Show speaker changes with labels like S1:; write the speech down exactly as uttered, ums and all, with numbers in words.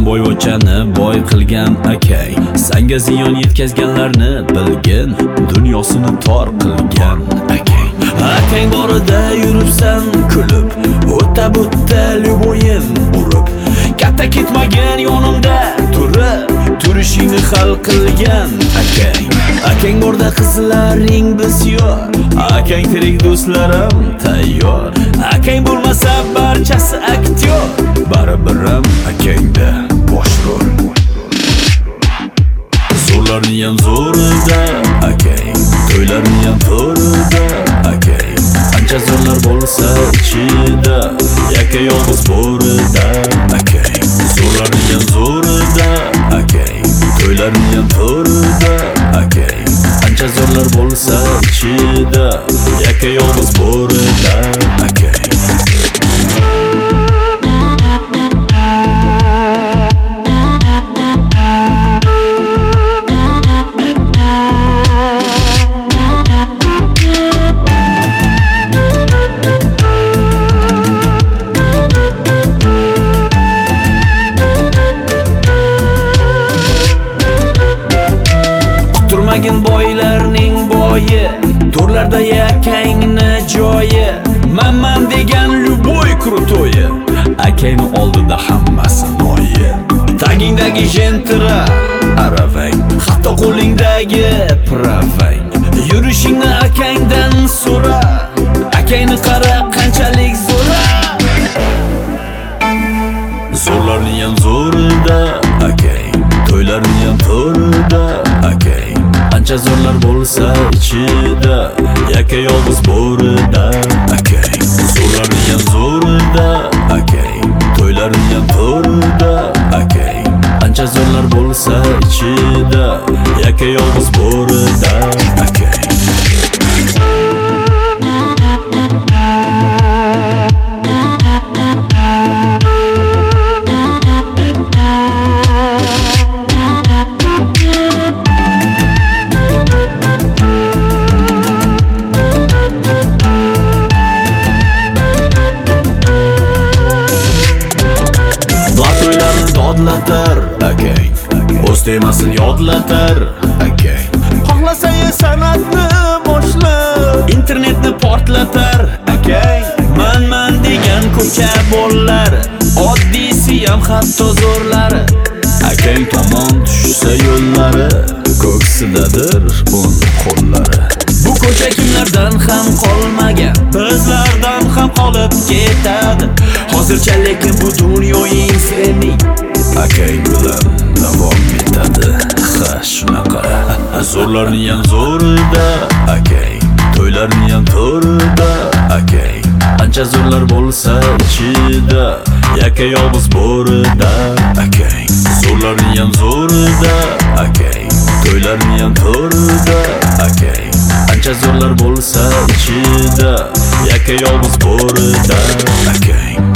S1: boyvachchani boy qilgan akay, senga ziyon yetkazganlarni bilgin, dunyosini tor qilgan akay. Akang borida yuribsan kulib, o'ta butda lyuboyin urib, katta ketmagan yonimda turib, turishingni hal qilgan akay. Akang borda qizlaring bisyor, akang tirik do'stlarim tayyor. Akang bo'lmasa barchasi aktyor, barabiram akangda bosh rol. Zo'rlarni ham zo'rida akay, to'ylarni ham to'rida akay. Qancha zo'rlar bo'lsa ichida, yakka yolg'iz borida akay. Zo'rlarni ham zo'rida akay, to'ylarni ham to'rida akay. Qancha zo'rlar bo'lsa ichida, yakka yolg'iz borida akay. Turmagin boylarning boyi, to'rlarda yakangni joyi. Manman degan lyuboy krutoyi, akayni oldida hammasi noyi. Tagingdagi jentra aravang, hatto qo'lingdagi pravang. Yurishingni akangdan so'ra, akayni qara qanchalik zo'ra. Zo'rlarni ham zo'rida akay, to'ylarni ham to'rida akay. Qancha zo'rlar bo'lsa ichida, yakka yolg'iz borida akay. Zo'rlarni ham zo'rida akay, to'ylarni ham to'rida akay. Qancha zo'rlar bo'lsa ichida, yakka yolg'iz borida akay. Yodlatar akay, o'z temasini yodlatar akay. Xohlasang san'atni boshla, internetni portlatar akay. Man-man degan ko'cha bolalar, oddiysi ham hatto zo'rlari. Akang tomon tushsa yo'llari, ko'ksidadir o'n qo'llari. Bu ko'cha kimlardan ham qolmagan, bizlardan ham qolib ketadi. Hozircha lekin bu dunyoning sening akang bilan davom etadi. Ha shunaqa. Zo'rlarni ham zo'rida akay, to'ylarni ham to'rida akay. Qancha zo'rlar bo'lsa ichida, yakka yolg'iz borida akay. Zo'rlarni ham zo'rida akay, to'ylarni ham to'rida akay. Qancha zo'rlar bo'lsa ichida, yakka yolg'iz borida akay.